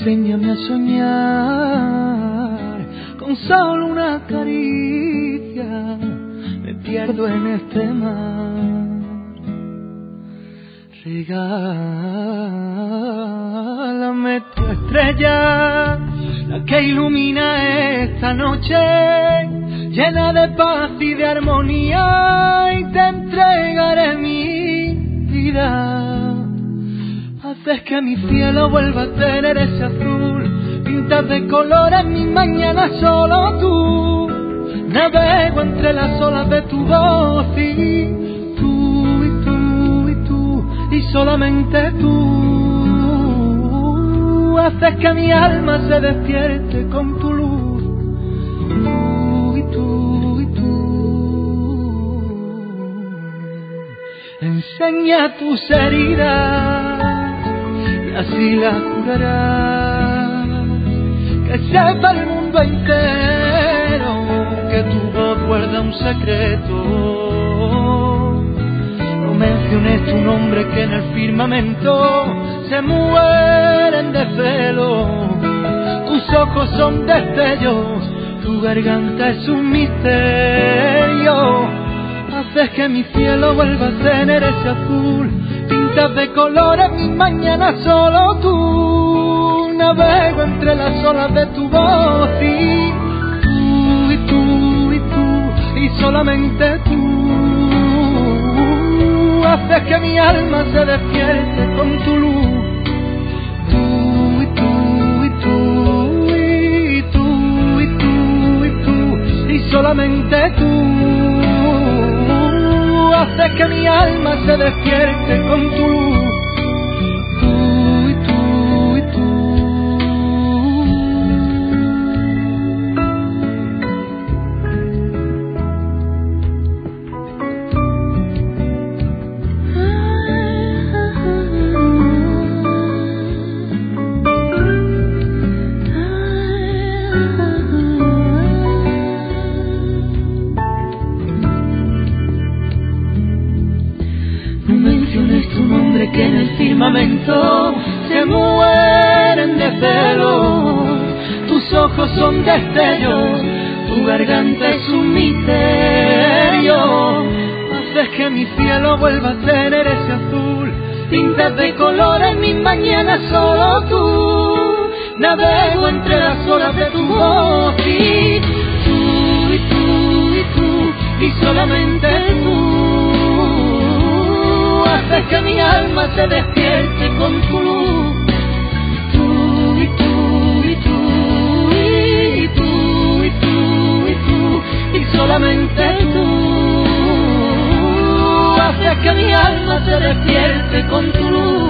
Enséñame a soñar con solo una caricia, me pierdo en este mar. Regálame tu estrella, la que ilumina esta noche, llena de paz y de armonía, y te entregaré mi vida. Haces que mi cielo vuelva a tener ese azul, pintas de colores mi mañana solo tú. Navego entre las olas de tu voz y tú, y tú, y tú, y solamente tú. Haces que mi alma se despierte con tu luz, tú, y tú, y tú. Enseña tus heridas y así la curarás, que sepa el mundo entero que tu voz guarda un secreto. No menciones tu nombre, que en el firmamento se mueren de celo. Tus ojos son destellos, tu garganta es un misterio. Haces que mi cielo vuelva a tener ese azul, pintas de colores mi mañana solo tú. Navego entre las olas de tu voz y tú, y tú, y tú, y solamente tú. Haces que mi alma se despierte con tu luz, tú, y tú, y tú, y tú, y tú, y tú, y solamente tú. Haces que mi alma se despierte con tu luz, tú, y tú, y tú. Que en el firmamento se mueren de celo. Tus ojos son destellos, tu garganta es un misterio. Haces que mi cielo vuelva a tener ese azul, pintas de colores mi mañana solo tú. Navego entre las olas de tu voz y tú, y tú, y tú, y solamente tú. Haces que mi alma se despierte con tu luz, tú, y tú, y tú, y tú, y tú, y tú, y solamente tú. Haces que mi alma se despierte con tu luz.